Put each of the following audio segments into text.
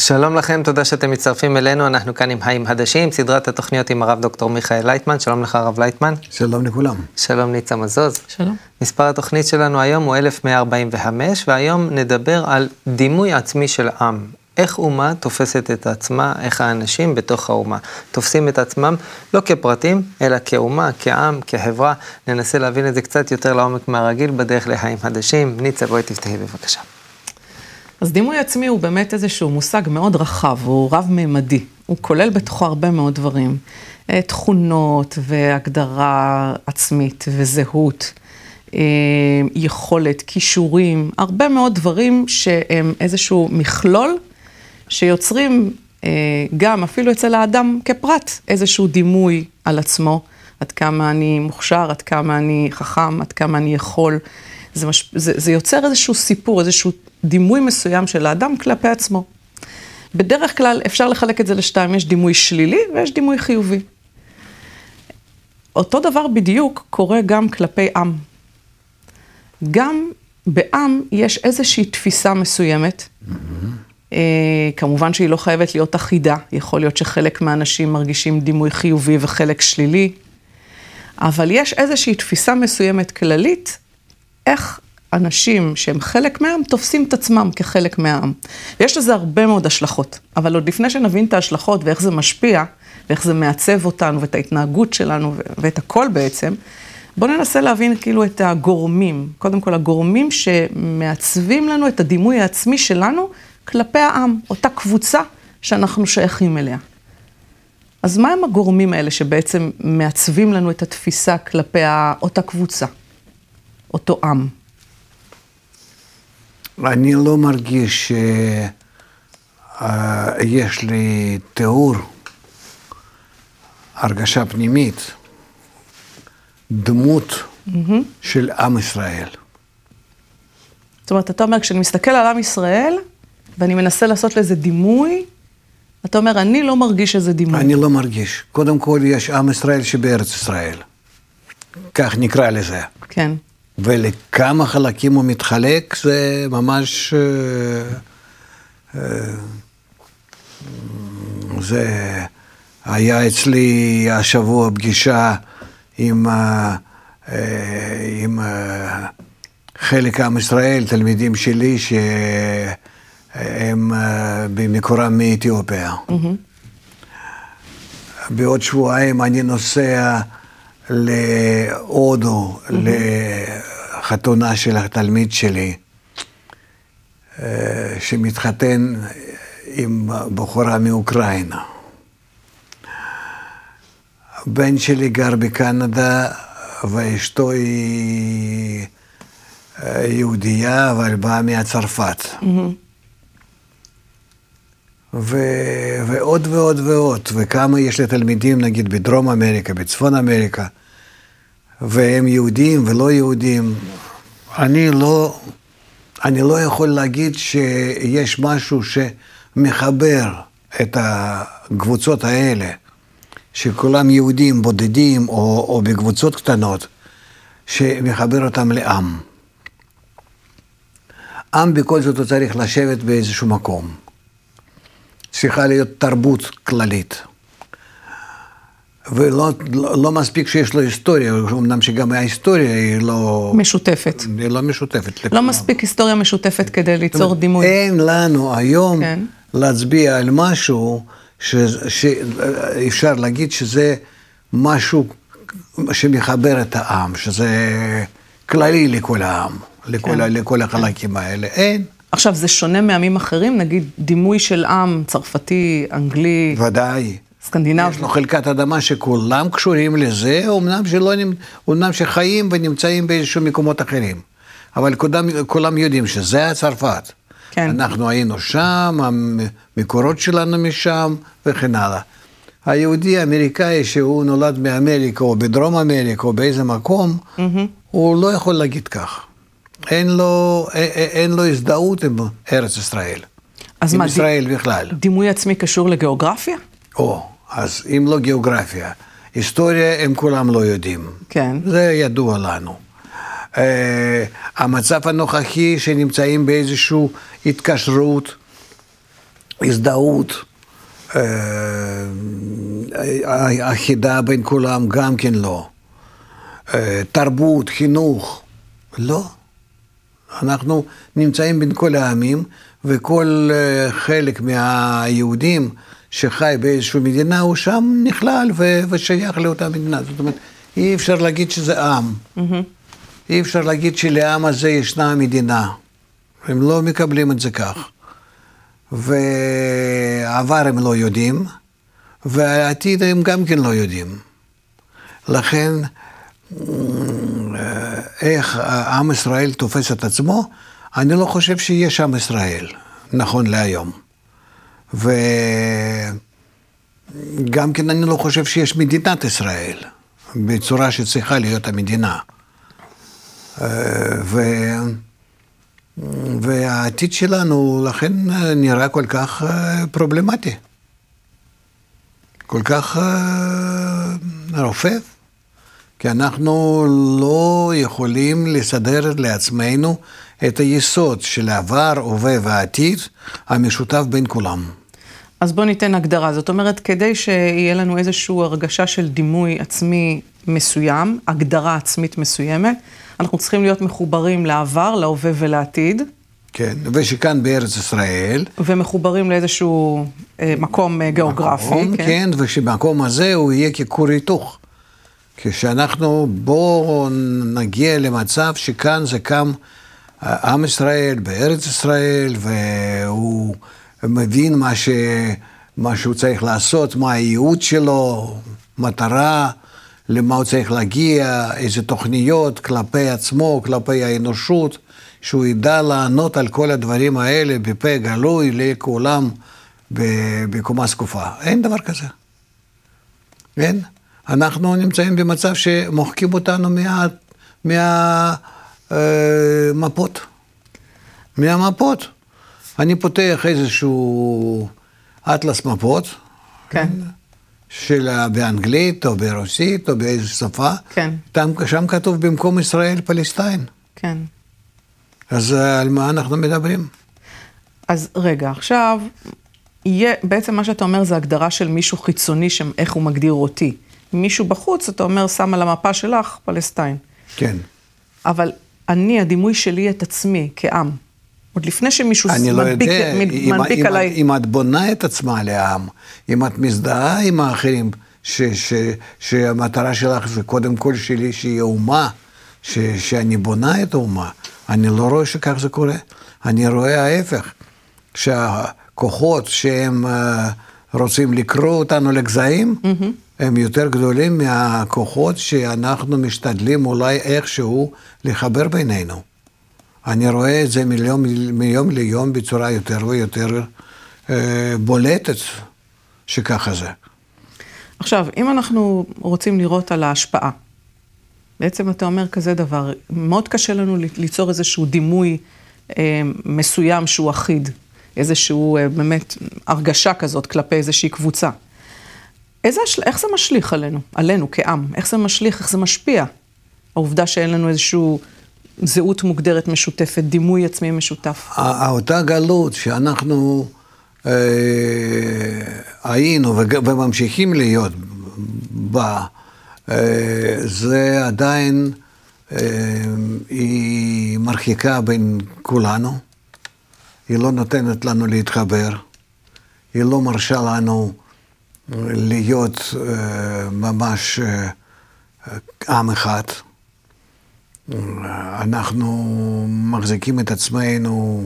שלום לכם, תודה שאתם מצטרפים אלינו, אנחנו כאן עם חיים חדשים, סדרת התוכניות עם הרב דוקטור מיכאל לייטמן. שלום לך הרב לייטמן. שלום לכולם. שלום ניצה מזוז. שלום. מספר התוכנית שלנו היום הוא 1145, והיום נדבר על דימוי עצמי של עם. איך אומה תופסת את עצמה, איך האנשים בתוך האומה תופסים את עצמם, לא כפרטים, אלא כאומה, כעם, כחברה. ננסה להבין את זה קצת יותר לעומק מהרגיל בדרך לחיים חדשים. ניצה, בואי תפתחי בבקשה. אז דימוי עצמי הוא באמת איזשהו מושג מאוד רחב, הוא רב-ממדי. הוא כולל בתוכו הרבה מאוד דברים. תכונות והגדרה עצמית וזהות, יכולת, כישורים, הרבה מאוד דברים שהם איזשהו מכלול, שיוצרים גם אפילו אצל האדם כפרט איזשהו דימוי על עצמו, עד כמה אני מוכשר, עד כמה אני חכם, עד כמה אני יכול. זה יוצר איזשהו סיפור, איזשהו דימוי מסוים של האדם כלפי עצמו. בדרך כלל אפשר לחלק את זה לשתיים, יש דימוי שלילי ויש דימוי חיובי. אותו דבר בדיוק קורה גם כלפי עם. גם בעם יש איזושהי תפיסה מסוימת, כמובן שהיא לא חייבת להיות אחידה, יכול להיות שחלק מהאנשים מרגישים דימוי חיובי וחלק שלילי, אבל יש איזושהי תפיסה מסוימת כללית, איך אנשים שהם חלק מהעם תופסים את עצמם כחלק מהעם. ויש לזה הרבה מאוד השלכות, אבל עוד לפני שנבין את ההשלכות ואיך זה משפיע, ואיך זה מעצב אותנו ואת ההתנהגות שלנו ואת הכל בעצם, בואו ננסה להבין כאילו את הגורמים. קודם כל הגורמים שמעצבים לנו את הדימוי העצמי שלנו כלפי העם, אותה קבוצה שאנחנו שייכים אליה. אז מה הם הגורמים האלה שבעצם מעצבים לנו את התפיסה כלפי אותה קבוצה, אותו עם? אני לא מרגיש שיש לי תיאור, הרגשה פנימית, דמות של עם ישראל. זאת אומרת, אתה אומר, כשאני מסתכל על עם ישראל, ואני מנסה לעשות לזה דימוי, אתה אומר, אני לא מרגיש איזה דימוי. אני לא מרגיש. קודם כל, יש עם ישראל שבארץ ישראל. כך נקרא לזה. כן. ולכמה חלקים הוא מתחלק, זה ממש... זה היה אצלי השבוע פגישה עם חלק עם ישראל, תלמידים שלי שהם במקורם מאתיופיה. בעוד שבועיים אני נוסע להודו, לחתונה של התלמיד שלי, שמתחתן עם בחורה מאוקראינה. הבן שלי גר בקנדה, ואשתו היא יהודייה, אבל באה מהצרפת. ועוד ועוד ועוד, וכמה יש לתלמידים, נגיד, בדרום אמריקה, בצפון אמריקה, והם יהודים ולא יהודים. אני לא יכול להגיד שיש משהו שמחבר את הקבוצות האלה, שכולם יהודים בודדים או בקבוצות קטנות, שמחבר אותם לעם. עם בכל זאת הוא צריך לשבת באיזשהו מקום. צריכה להיות תרבות כללית. ולא מספיק שיש לו היסטוריה, אמנם שגם ההיסטוריה היא לא... משותפת. היא לא משותפת. לא מספיק היסטוריה משותפת כדי ליצור דימוי. אין לנו היום להצביע על משהו שאפשר להגיד שזה משהו שמחבר את העם, שזה כללי לכל העם, לכל החלקים האלה. אין. עכשיו, זה שונה מעמים אחרים? נגיד דימוי של עם, צרפתי, אנגלי... ודאי. סקנדינבי. יש לו חלקת אדמה שכולם קשורים לזה, אומנם שחיים ונמצאים באיזשהו מקומות אחרים. אבל כולם יודעים שזה הצרפת. כן. אנחנו היינו שם, המקורות שלנו משם וכן הלאה. היהודי האמריקאי שהוא נולד באמריקה או בדרום אמריקה או באיזה מקום, הוא לא יכול להגיד כך. אין לו הזדהות עם ארץ ישראל. עם ישראל בכלל. דימוי עצמי קשור לגיאוגרפיה? אז אם לא גיאוגרפיה, היסטוריה הם כולם לא יודעים. כן. זה ידוע לנו. המצב הנוכחי שנמצאים באיזושהי התקשרות הזדהות, אחידה בין כולם גם כן לא. תרבות, חינוך, לא. אנחנו נמצאים בין כל העמים, וכל חלק מהיהודים שחי באיזושהי מדינה, הוא שם נכלל ושייך לאותה מדינה. זאת אומרת, אי אפשר להגיד שזה עם. אי אפשר להגיד שלעם הזה ישנה מדינה. הם לא מקבלים את זה כך. ועבר הם לא יודעים, והעתיד הם גם כן לא יודעים. לכן, איך עם ישראל תופס את עצמו, אני לא חושב שיש עם ישראל, נכון להיום. וגם כן אני לא חושב שיש מדינת ישראל, בצורה שצריכה להיות המדינה. והעתיד שלנו, לכן נראה כל כך פרובלמטי. כל כך רופף. כי אנחנו לא יכולים לסדר לעצמנו את היסוד של העבר, הווה והעתיד, המשותף בין כולם. אז בוא ניתן הגדרה. זאת אומרת, כדי שיהיה לנו איזושהי הרגשה של דימוי עצמי מסוים, הגדרה עצמית מסוימת, אנחנו צריכים להיות מחוברים לעבר, להווה ולעתיד. כן, ושכאן בארץ ישראל. ומחוברים לאיזשהו מקום גיאוגרפי. כן, ושבמקום הזה הוא יהיה ככור היתוך. כשאנחנו בואו נגיע למצב שכאן זה קם עם ישראל בארץ ישראל, והוא מבין מה שהוא צריך לעשות, מה הייעוד שלו, מטרה, למה הוא צריך להגיע, איזה תוכניות כלפי עצמו, כלפי האנושות, שהוא ידע לענות על כל הדברים האלה בפה גלוי לכולם בקומה זקופה. אין דבר כזה. אין. אנחנו נמצאים במצב שמוחקים אותנו מהמפות. מהמפות. אני פותח איזשהו אטלס מפות. כן. באנגלית או ברוסית או באיזו שפה. כן. שם כתוב במקום ישראל פלסטין. כן. אז על מה אנחנו מדברים? אז רגע, עכשיו, בעצם מה שאתה אומר זה הגדרה של מישהו חיצוני, איך הוא מגדיר אותי. מישהו בחוץ, אתה אומר, שם על המפה שלך, פלסטין. כן. אבל הדימוי שלי את עצמי כעם, עוד לפני שמישהו מנפיק עליי. אם את בונה את עצמה לעם, אם את מזדהה עם האחרים, שהמטרה שלך זה קודם כל שלי, שהיא אומה, שאני בונה את האומה, אני לא רואה שכך זה קורה. אני רואה ההפך, שהכוחות שהם רוצים לקרוא אותנו לגזעים, הם יותר גדולים מהכוחות שאנחנו משתדלים אולי איכשהו לחבר בינינו. אני רואה את זה מיום ליום בצורה יותר ויותר בולטת שככה זה. עכשיו, אם אנחנו רוצים לראות על ההשפעה, בעצם אתה אומר כזה דבר, מאוד קשה לנו ליצור איזשהו דימוי מסוים שהוא אחיד, איזשהו באמת הרגשה כזאת כלפי איזושהי קבוצה. איך זה משליך עלינו כעם? איך זה משליך, איך זה משפיע? העובדה שאין לנו איזשהו זהות מוגדרת משותפת, דימוי עצמי משותף. אותה גלות שאנחנו היינו וממשיכים להיות בה, זה עדיין, היא מרחיקה בין כולנו, היא לא נותנת לנו להתחבר, היא לא מרשה לנו להיות ממש עם אחד. אנחנו מחזיקים את עצמנו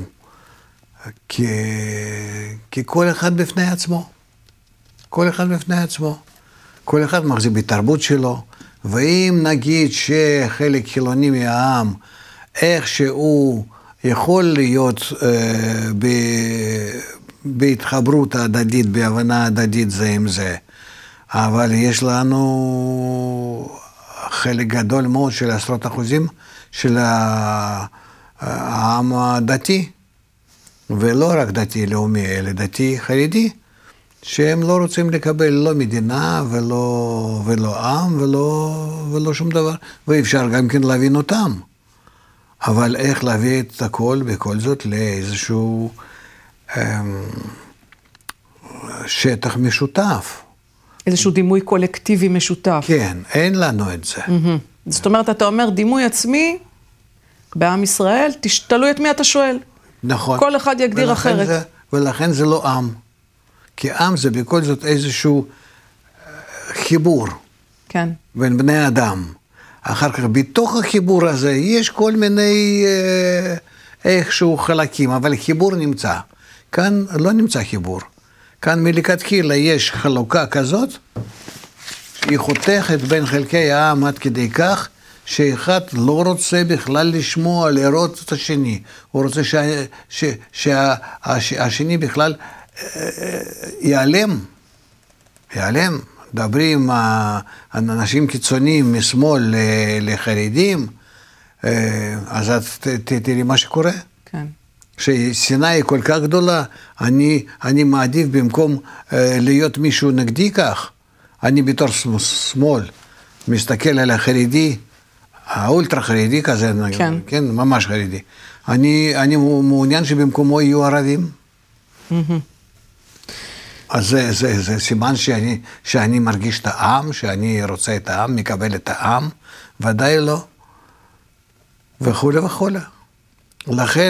ככל אחד בפני עצמו. כל אחד בפני עצמו. כל אחד מחזיק בתרבות שלו, ואם נגיד שחלק חילוני מהעם, איך שהוא יכול להיות בהתחברות ההדדית, בהבנה הדדית זה עם זה, אבל יש לנו חלק גדול מאוד של 10% של העם הדתי, ולא רק דתי לאומי, אלא דתי חרדי, שהם לא רוצים לקבל לא מדינה ולא עם ולא שום דבר, ואפשר גם כן להבין אותם. אבל איך להביא את הכל בכל זאת לאיזשהו שטח משותף. איזשהו דימוי קולקטיבי משותף. כן, אין לנו את זה. זאת אומרת, אתה אומר דימוי עצמי בעם ישראל, תלוי את מי אתה שואל. נכון. כל אחד יגדיר אחרת. ולכן זה לא עם. כי עם זה בכל זאת איזשהו חיבור. כן. בין בני אדם. אחר כך, בתוך החיבור הזה, יש כל מיני איכשהו חלקים, אבל חיבור נמצא. כאן לא נמצא חיבור. כאן מלכתחילה יש חלוקה כזאת, שהיא חותכת בין חלקי העם עד כדי כך, שאחד לא רוצה בכלל לשמוע, לראות את השני. הוא רוצה שהשני בכלל ייעלם. ייעלם. מדברים על אנשים קיצוניים משמאל לחרדים, אז תראי מה שקורה. כן. ששנאה היא כל כך גדולה, אני מעדיף במקום להיות מישהו נגדי כך, אני בתור שמאל מסתכל על החרדי, האולטרה חרדי כזה, כן. כן, ממש חרדי. אני מעוניין שבמקומו יהיו ערבים. אז זה סימן שאני מרגיש את העם, שאני רוצה את העם, מקבל את העם, ודאי לא. וכו' וכו'. לכן,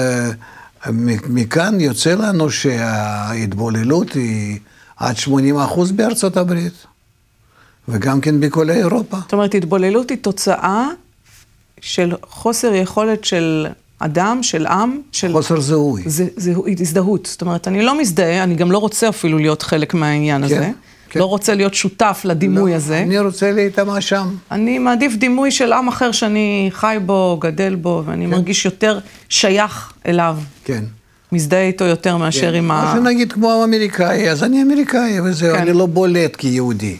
מכאן יוצא לנו שההתבוללות היא עד 80% בארצות הברית, וגם כן בכל אירופה. זאת אומרת, התבוללות היא תוצאה של חוסר יכולת של אדם, של עם, של... חוסר זהוי. הזדהות. זאת אומרת, אני לא מזדהה, אני גם לא רוצה אפילו להיות חלק מהעניין הזה. לא רוצה להיות שותף לדימוי הזה. אני רוצה להתאמה שם. אני מעדיף דימוי של עם אחר שאני חי בו, גדל בו, ואני מרגיש יותר שייך אליו. כן. מזדהה איתו יותר מאשר עם ה... או שנגיד כמו אמריקאי, אז אני אמריקאי, וזהו, אני לא בולט כיהודי.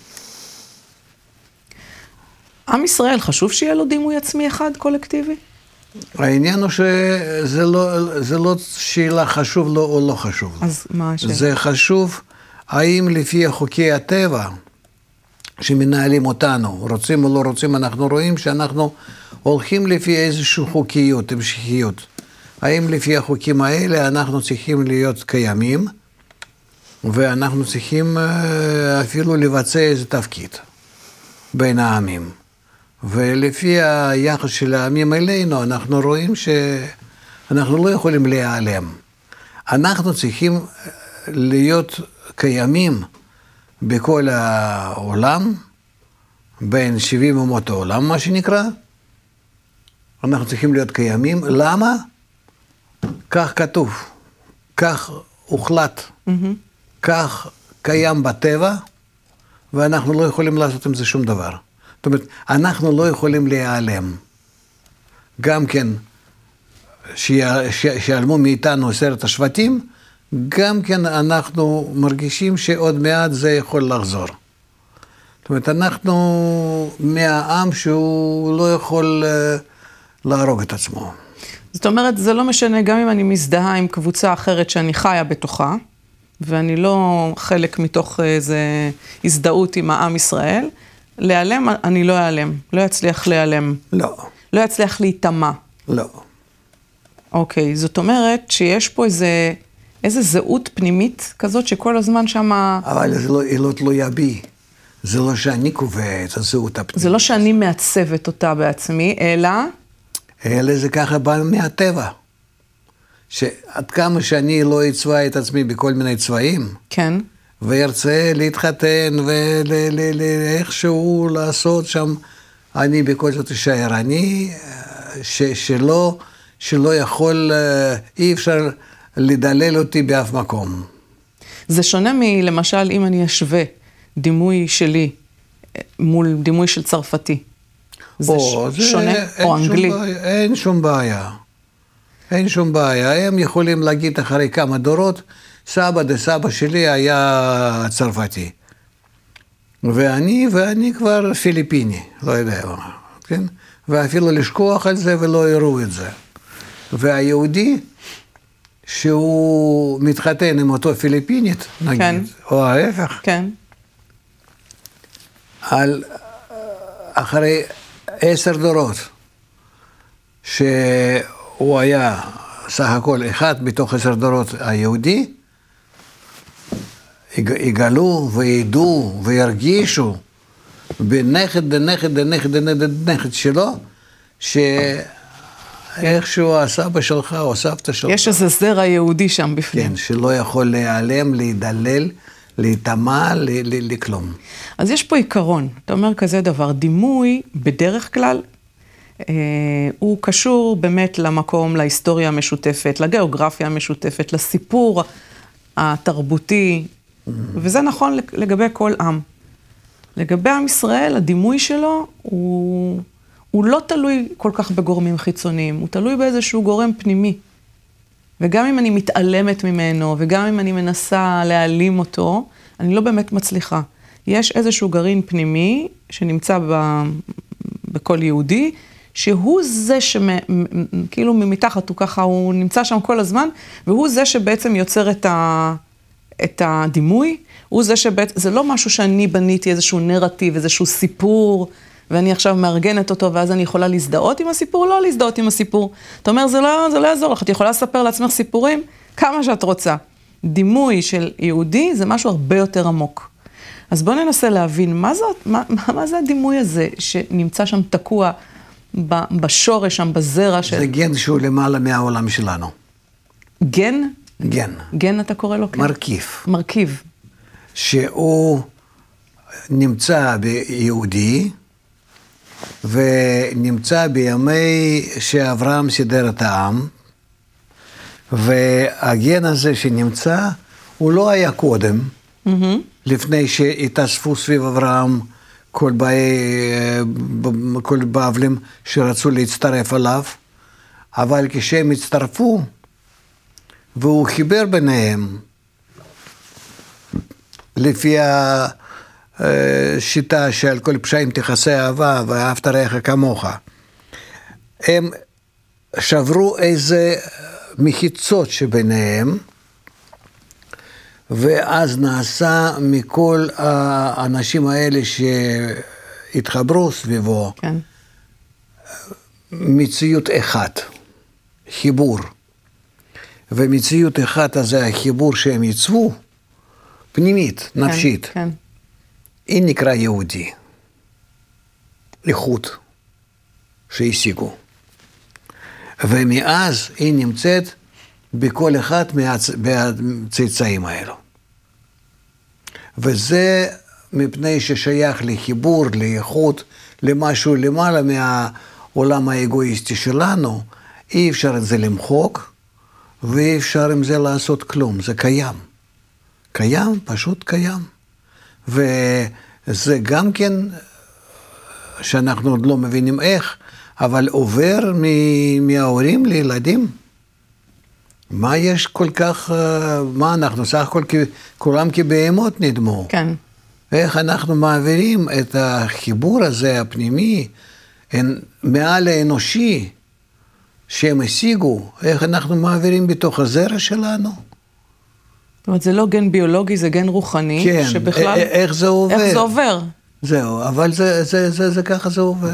עם ישראל, חשוב שיהיה לו דימוי עצמי אחד קולקטיבי? העניין הוא שזה לא שאלה חשוב לו או לא חשוב לו. אז מה השאלה? זה חשוב, האם לפי חוקי הטבע שמנהלים אותנו, רוצים או לא רוצים, אנחנו רואים שאנחנו הולכים לפי איזושהי חוקיות, המשכיות. האם לפי החוקים האלה אנחנו צריכים להיות קיימים, ואנחנו צריכים אפילו לבצע איזה תפקיד בין העמים. ולפי היחס של העמים אלינו, אנחנו רואים שאנחנו לא יכולים להיעלם. אנחנו צריכים להיות קיימים בכל העולם, בין 70 אומות העולם, מה שנקרא. אנחנו צריכים להיות קיימים. למה? כך כתוב, כך הוחלט, כך קיים בטבע, ואנחנו לא יכולים לעשות עם זה שום דבר. זאת אומרת, אנחנו לא יכולים להיעלם. גם כן, שיעלמו מאיתנו 10 השבטים, גם כן אנחנו מרגישים שעוד מעט זה יכול לחזור. זאת אומרת, אנחנו מהעם שהוא לא יכול להרוג את עצמו. זאת אומרת, זה לא משנה גם אם אני מזדהה עם קבוצה אחרת שאני חיה בתוכה, ואני לא חלק מתוך איזו הזדהות עם העם ישראל, להיעלם, אני לא אעלם, לא אצליח להיעלם. לא. לא אצליח להיטמע. לא. אוקיי, זאת אומרת שיש פה איזה זהות פנימית כזאת שכל הזמן שמה... אבל זה לא תלויה בי. זה לא שאני קובע את הזהות הפנימית. זה לא שאני מעצבת אותה בעצמי, אלא זה ככה בא מהטבע. שעד כמה שאני לא אצבע את עצמי בכל מיני צבעים, כן. וירצה להתחתן ואיכשהו לעשות שם, אני בכל זאת אשאר. אני שלא יכול, אי אפשר לדלל אותי באף מקום. זה שונה מלמשל אם אני אשווה דימוי שלי מול דימוי של צרפתי. זה שונה, או אנגלי. אין שום בעיה. אין שום בעיה. הם יכולים להגיד אחרי כמה דורות, סבא דסבא שלי היה צרפתי. ואני כבר פיליפיני, לא יודע מה, כן? ואפילו לשכוח על זה ולא יראו את זה. והיהודי, שהוא מתחתן עם אותו פיליפינית, נגיד, כן. או ההפך, כן. אחרי 10 דורות, שהוא היה סך הכל אחד בתוך 10 דורות היהודי, יגלו וידעו וירגישו בנכד לנכד שלו, שאיכשהו הסבא שלך או סבתא שלך. יש איזה זרע יהודי שם בפנים. כן, שלא יכול להיעלם, להידלל, להיטמע, לכלום. אז יש פה עיקרון, אתה אומר כזה דבר, דימוי בדרך כלל, הוא קשור באמת למקום, להיסטוריה המשותפת, לגיאוגרפיה המשותפת, לסיפור התרבותי, וזה נכון לגבי כל עם. לגבי עם ישראל, הדימוי שלו הוא לא תלוי כל כך בגורמים חיצוניים, הוא תלוי באיזשהו גורם פנימי. וגם אם אני מתעלמת ממנו, וגם אם אני מנסה להעלים אותו, אני לא באמת מצליחה. יש איזשהו גרעין פנימי שנמצא בכל יהודי, שהוא זה כאילו מתחת, הוא ככה, הוא נמצא שם כל הזמן, והוא זה שבעצם יוצר את הדימוי, הוא זה שבעצם, זה לא משהו שאני בניתי איזשהו נרטיב, איזשהו סיפור, ואני עכשיו מארגנת אותו, ואז אני יכולה להזדהות עם הסיפור, לא להזדהות עם הסיפור. אתה אומר, זה לא יעזור לך, את יכולה לספר לעצמך סיפורים כמה שאת רוצה. דימוי של יהודי זה משהו הרבה יותר עמוק. אז בואו ננסה להבין, מה זה הדימוי הזה שנמצא שם תקוע בשורש, שם בזרע של... זה גן שהוא למעלה מהעולם שלנו. גן? גן. גן אתה קורא לו? מרכיב. מרכיב. שהוא נמצא ביהודי, ונמצא בימי שאברהם סידר את העם, והגן הזה שנמצא, הוא לא היה קודם, לפני שהתאספו סביב אברהם כל בבלים שרצו להצטרף אליו, אבל כשהם הצטרפו, והוא חיבר ביניהם, לפי השיטה של כל פשעים תכסה אהבה ואהבת רעך כמוך, הם שברו איזה מחיצות שביניהם, ואז נעשה מכל האנשים האלה שהתחברו סביבו, כן. מציאות אחת, חיבור. ומציאות אחת הזה, החיבור שהם ייצבו, פנימית, נפשית. כן, כן. היא נקרא יהודי. איכות שהשיגו. ומאז היא נמצאת בכל אחד מהצאצאים האלו. וזה מפני ששייך לחיבור, לאיכות, למשהו למעלה מהעולם האגואיסטי שלנו, אי אפשר את זה למחוק, ואי אפשר עם זה לעשות כלום, זה קיים. קיים, פשוט קיים. וזה גם כן, שאנחנו עוד לא מבינים איך, אבל עובר מההורים לילדים. מה יש כל כך, מה אנחנו סך הכל כולם כבהמות נדמו. כן. איך אנחנו מעבירים את החיבור הזה הפנימי, מעל האנושי שהם השיגו, איך אנחנו מעבירים בתוך הזרע שלנו. זאת אומרת, זה לא גן ביולוגי, זה גן רוחני, כן, שבכלל... איך זה עובר. איך זה עובר. זהו, אבל זה ככה זה עובר.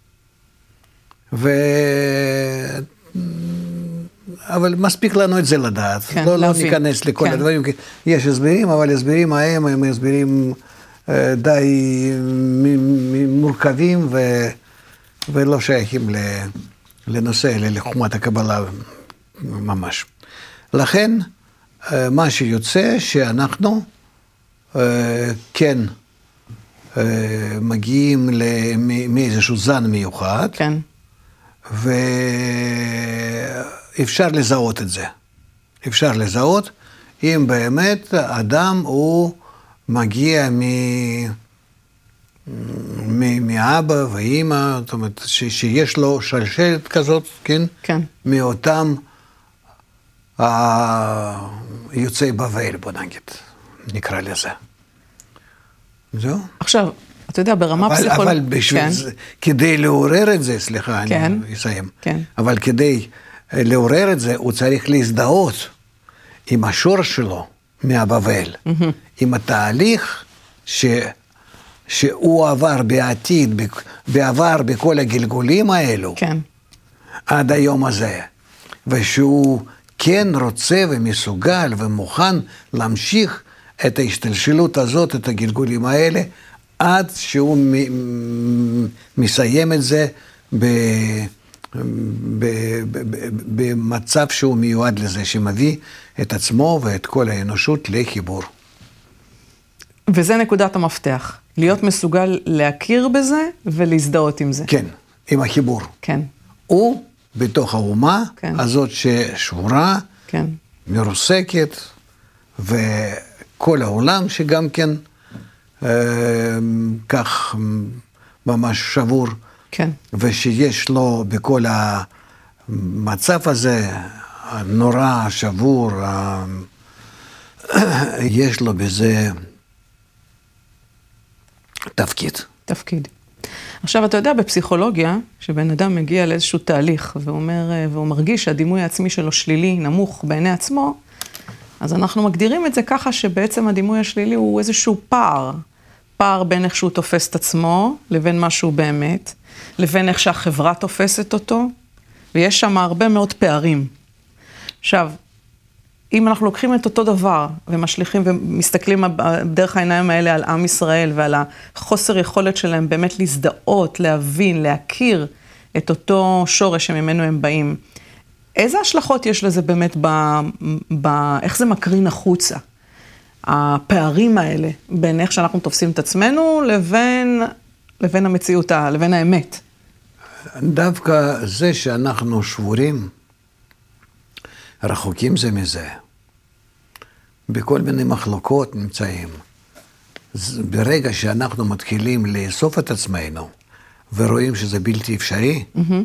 אבל מספיק לנו את זה לדעת. כן, לא ניכנס לכל הדברים, כי יש הסברים, אבל הסברים ההם הם הסברים די מורכבים ולא שייכים לנושא, לחוכמת הקבלה ממש. לכן, מה שיוצא שאנחנו כן מגיעים מאיזשהו זן מיוחד, כן. ואפשר לזהות את זה. אפשר לזהות אם באמת האדם הוא מגיע מאבא ואמא, זאת אומרת שיש לו שלשלת כזאת, כן? כן. מאותם יוצאי בבל, בוא נגיד, נקרא לזה. זהו? עכשיו, אתה יודע, ברמה פסיכולוגית... אבל בשביל זה, כדי לעורר את זה, סליחה, כן. אני אסיים. כן. אבל כדי לעורר את זה, הוא צריך להזדהות עם השור שלו מהבבל, עם התהליך שהוא עבר בעתיד, בעבר בכל הגלגולים האלו, כן. עד היום הזה, ושהוא כן רוצה ומסוגל ומוכן להמשיך את ההשתלשלות הזאת, את הגלגולים האלה, עד שהוא מסיים את זה במצב שהוא מיועד לזה, שמביא את עצמו ואת כל האנושות לחיבור. וזה נקודת המפתח, להיות מסוגל להכיר בזה ולהזדהות עם זה. כן, עם החיבור. כן. הוא בתוך האומה כן. הזאת ששבורה, כן. מרוסקת, וכל העולם שגם כן כך ממש שבור. כן. ושיש לו בכל המצב הזה, הנורא, שבור, יש לו בזה תפקיד. תפקיד. עכשיו, אתה יודע, בפסיכולוגיה, שבן אדם מגיע לאיזשהו תהליך, והוא מרגיש שהדימוי העצמי שלו שלילי, נמוך בעיני עצמו, אז אנחנו מגדירים את זה ככה שבעצם הדימוי השלילי הוא איזשהו פער בין איך שהוא תופס את עצמו, לבין מה שהוא באמת, לבין איך שהחברה תופסת אותו, ויש שם הרבה מאוד פערים. עכשיו, אם אנחנו לוקחים את אותו דבר, ומשליכים ומסתכלים דרך העיניים האלה על עם ישראל, ועל החוסר יכולת שלהם באמת להזדהות, להבין, להכיר את אותו שורש שממנו הם באים, איזה השלכות יש לזה באמת איך זה מקרין החוצה? הפערים האלה, בין איך שאנחנו תופסים את עצמנו, לבין המציאות, לבין האמת. דווקא זה שאנחנו שבורים, רחוקים זה מזה. בכל מיני מחלוקות נמצאים. ברגע שאנחנו מתחילים לאסוף את עצמנו, ורואים שזה בלתי אפשרי,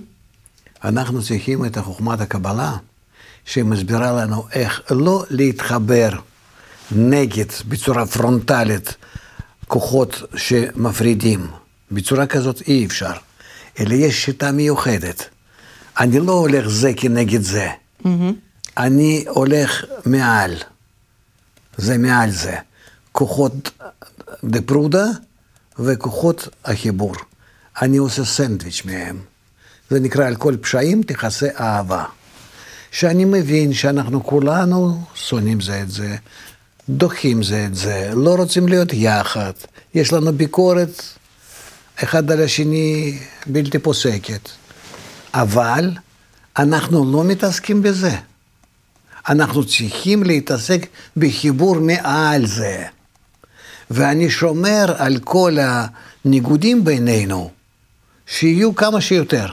אנחנו צריכים את חוכמת הקבלה, שמסבירה לנו איך לא להתחבר נגד בצורה פרונטלית כוחות שמפרידים. בצורה כזאת אי אפשר. אלא יש שיטה מיוחדת. אני לא הולך זה כנגד זה. אני הולך מעל. זה מעל זה. כוחות דפרודה וכוחות החיבור. אני עושה סנדוויץ' מהם. זה נקרא על כל פשעים תכסה אהבה. שאני מבין שאנחנו כולנו שונאים זה את זה, דוחים זה את זה, לא רוצים להיות יחד. יש לנו ביקורת אחד על השני בלתי פוסקת. אבל אנחנו לא מתעסקים בזה. אנחנו צריכים להתעסק בחיבור מעל זה. ואני שומר על כל הניגודים בינינו, שיהיו כמה שיותר.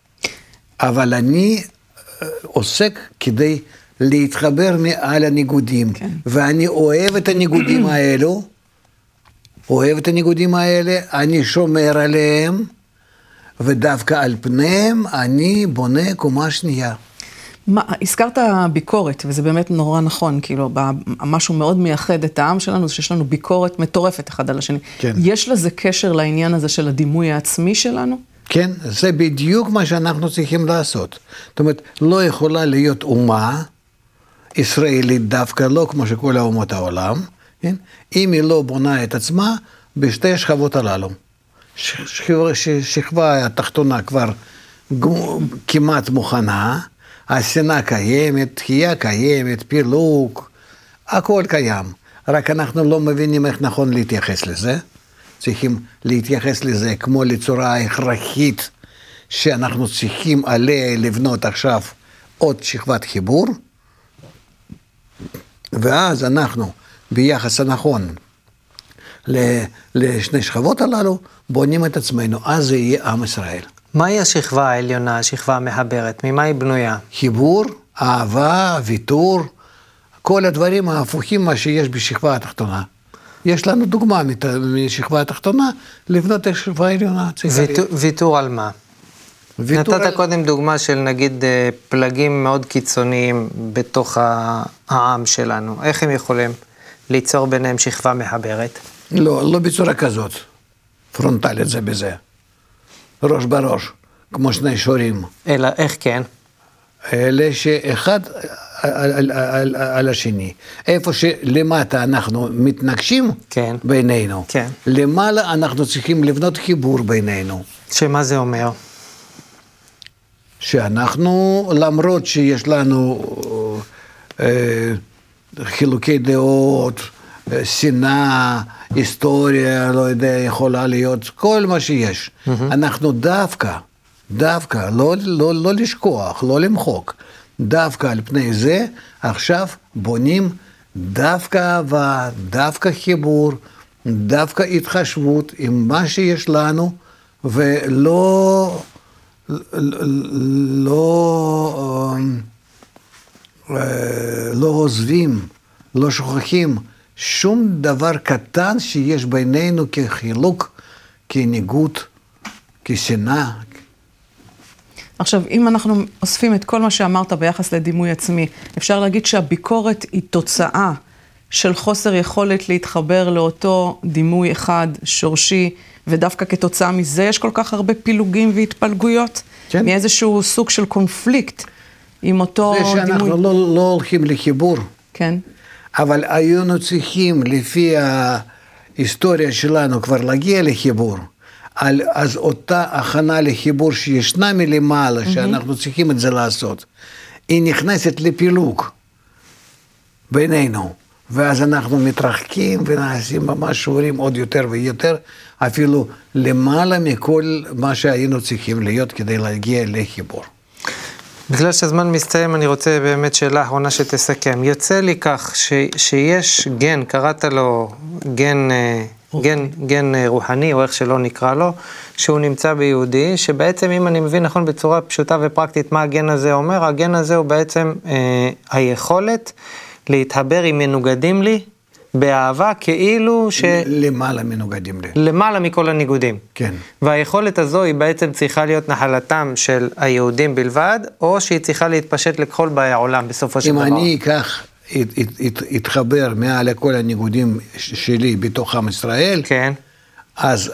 אבל אני עוסק כדי להתחבר מעל הניגודים. כן. ואני אוהב את הניגודים האלו, אני שומר עליהם, ודווקא על פניהם אני בונה קומה שנייה. הזכרת ביקורת, וזה באמת נורא נכון, כאילו, משהו מאוד מייחד את העם שלנו, זה שיש לנו ביקורת מטורפת אחד על השני. כן. יש לזה קשר לעניין הזה של הדימוי העצמי שלנו? כן, זה בדיוק מה שאנחנו צריכים לעשות. זאת אומרת, לא יכולה להיות אומה ישראלית דווקא, לא כמו שכל האומות העולם, כן? אם היא לא בונה את עצמה בשתי השכבות הללו. שכבה התחתונה כבר כמעט מוכנה, השנאה קיימת, תחייה קיימת, פילוג, הכל קיים. רק אנחנו לא מבינים איך נכון להתייחס לזה. צריכים להתייחס לזה כמו לצורה הכרחית, שאנחנו צריכים עליה לבנות עכשיו עוד שכבת חיבור, ואז אנחנו ביחס הנכון לשני שכבות הללו, בונים את עצמנו, אז זה יהיה עם ישראל. מהי השכבה העליונה, השכבה המחברת? ממה היא בנויה? חיבור, אהבה, ויתור, כל הדברים ההפוכים מה שיש בשכבה התחתונה. יש לנו דוגמה משכבה התחתונה, לבנות את השכבה העליונה. ויתור על מה? נתת קודם דוגמה של נגיד פלגים מאוד קיצוניים בתוך העם שלנו. איך הם יכולים ליצור ביניהם שכבה מחברת? לא בצורה כזאת. פרונטלית זה בזה. ראש בראש, כמו שני שורים. אלא איך כן? אלה שאחד על השני. איפה שלמטה אנחנו מתנגשים כן. בינינו. כן. למעלה אנחנו צריכים לבנות חיבור בינינו. שמה זה אומר? שאנחנו, למרות שיש לנו חילוקי דעות, שנאה, היסטוריה, לא יודע, יכולה להיות, כל מה שיש. אנחנו דווקא, לא לשכוח, לא למחוק, דווקא על פני זה, עכשיו בונים דווקא אהבה, דווקא חיבור, דווקא התחשבות עם מה שיש לנו, ולא לא עוזבים, לא שוכחים שום דבר קטן שיש בינינו כחילוק, כניגוד, כשנאה. עכשיו, אם אנחנו אוספים את כל מה שאמרת ביחס לדימוי עצמי, אפשר להגיד שהביקורת היא תוצאה של חוסר יכולת להתחבר לאותו דימוי אחד, שורשי, ודווקא כתוצאה מזה יש כל כך הרבה פילוגים והתפלגויות? כן. מאיזשהו סוג של קונפליקט עם אותו דימוי. זה שאנחנו לא הולכים לחיבור. כן. אבל היינו צריכים, לפי ההיסטוריה שלנו, כבר להגיע לחיבור. אז אותה הכנה לחיבור שישנה מלמעלה, שאנחנו צריכים את זה לעשות, היא נכנסת לפילוג בינינו. ואז אנחנו מתרחקים ונעשים ממש שוברים עוד יותר ויותר, אפילו למעלה מכל מה שהיינו צריכים להיות כדי להגיע לחיבור. בגלל שהזמן מסתיים, אני רוצה באמת שאלה אחרונה שתסכם. יוצא לי כך שיש גן, קראת לו גן רוחני, או איך שלא נקרא לו, שהוא נמצא ביהודי, שבעצם אם אני מבין נכון בצורה פשוטה ופרקטית מה הגן הזה אומר, הגן הזה הוא בעצם היכולת להתחבר עם מנוגדים לי, באהבה כאילו למעלה מנוגדים לי. למעלה מכל הניגודים. כן. והיכולת הזו היא בעצם צריכה להיות נחלתם של היהודים בלבד, או שהיא צריכה להתפשט לכל באי העולם בסופו של דבר. אם אני אקח, התחבר מעל לכל הניגודים שלי בתוך עם ישראל, כן. אז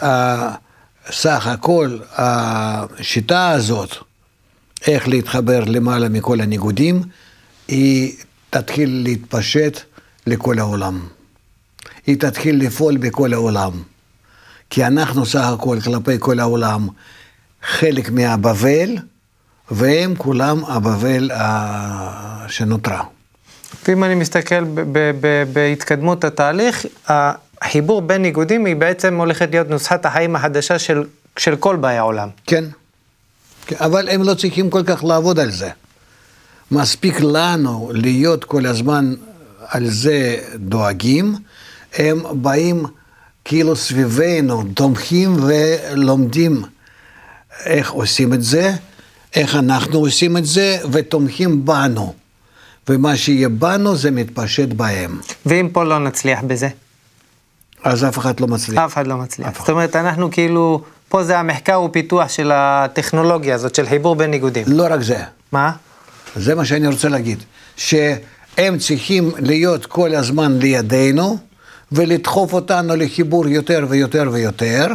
סך הכל השיטה הזאת, איך להתחבר למעלה מכל הניגודים, היא תתחיל להתפשט לכל העולם. היא תתחיל לפעול בכל העולם. כי אנחנו סך הכל כלפי כל העולם חלק מהבבל, והם כולם הבבל שנותרה. ואם אני מסתכל בהתקדמות התהליך, החיבור בין ניגודים היא בעצם הולכת להיות נוסחת החיים החדשה של כל באי העולם. כן. אבל הם לא צריכים כל כך לעבוד על זה. מספיק לנו להיות כל הזמן על זה דואגים, הם באים כאילו סביבנו, תומכים ולומדים איך עושים את זה, איך אנחנו עושים את זה, ותומכים בנו. ומה שיהיה בנו זה מתפשט בהם. ואם פה לא נצליח בזה? אז אף אחד לא מצליח. אף אחד לא מצליח. זאת אומרת, אנחנו כאילו, פה זה המחקר ופיתוח של הטכנולוגיה הזאת, של חיבור בין ניגודים. לא רק זה. מה? זה מה שאני רוצה להגיד. שהם צריכים להיות כל הזמן לידינו, ולדחוף אותנו לחיבור יותר ויותר ויותר,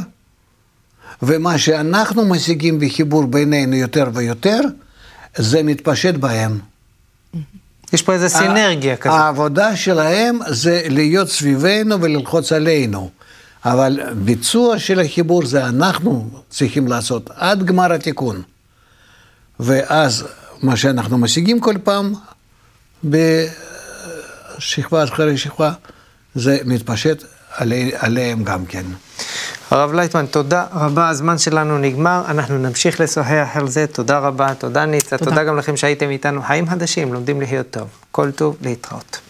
ומה שאנחנו משיגים בחיבור בינינו יותר ויותר, זה מתפשט בהם. יש פה איזו סינרגיה כזאת. העבודה שלהם זה להיות סביבנו וללחוץ עלינו, אבל ביצוע של החיבור זה אנחנו צריכים לעשות עד גמר התיקון. ואז מה שאנחנו משיגים כל פעם, בשכבה אחרי שכבה, זה מתפשט עליהם גם כן. הרב לייטמן, תודה רבה, הזמן שלנו נגמר, אנחנו נמשיך לשוחח על זה, תודה רבה, תודה ניצה, תודה גם לכם שהייתם איתנו, חיים חדשים, לומדים להיות טוב, כל טוב, להתראות.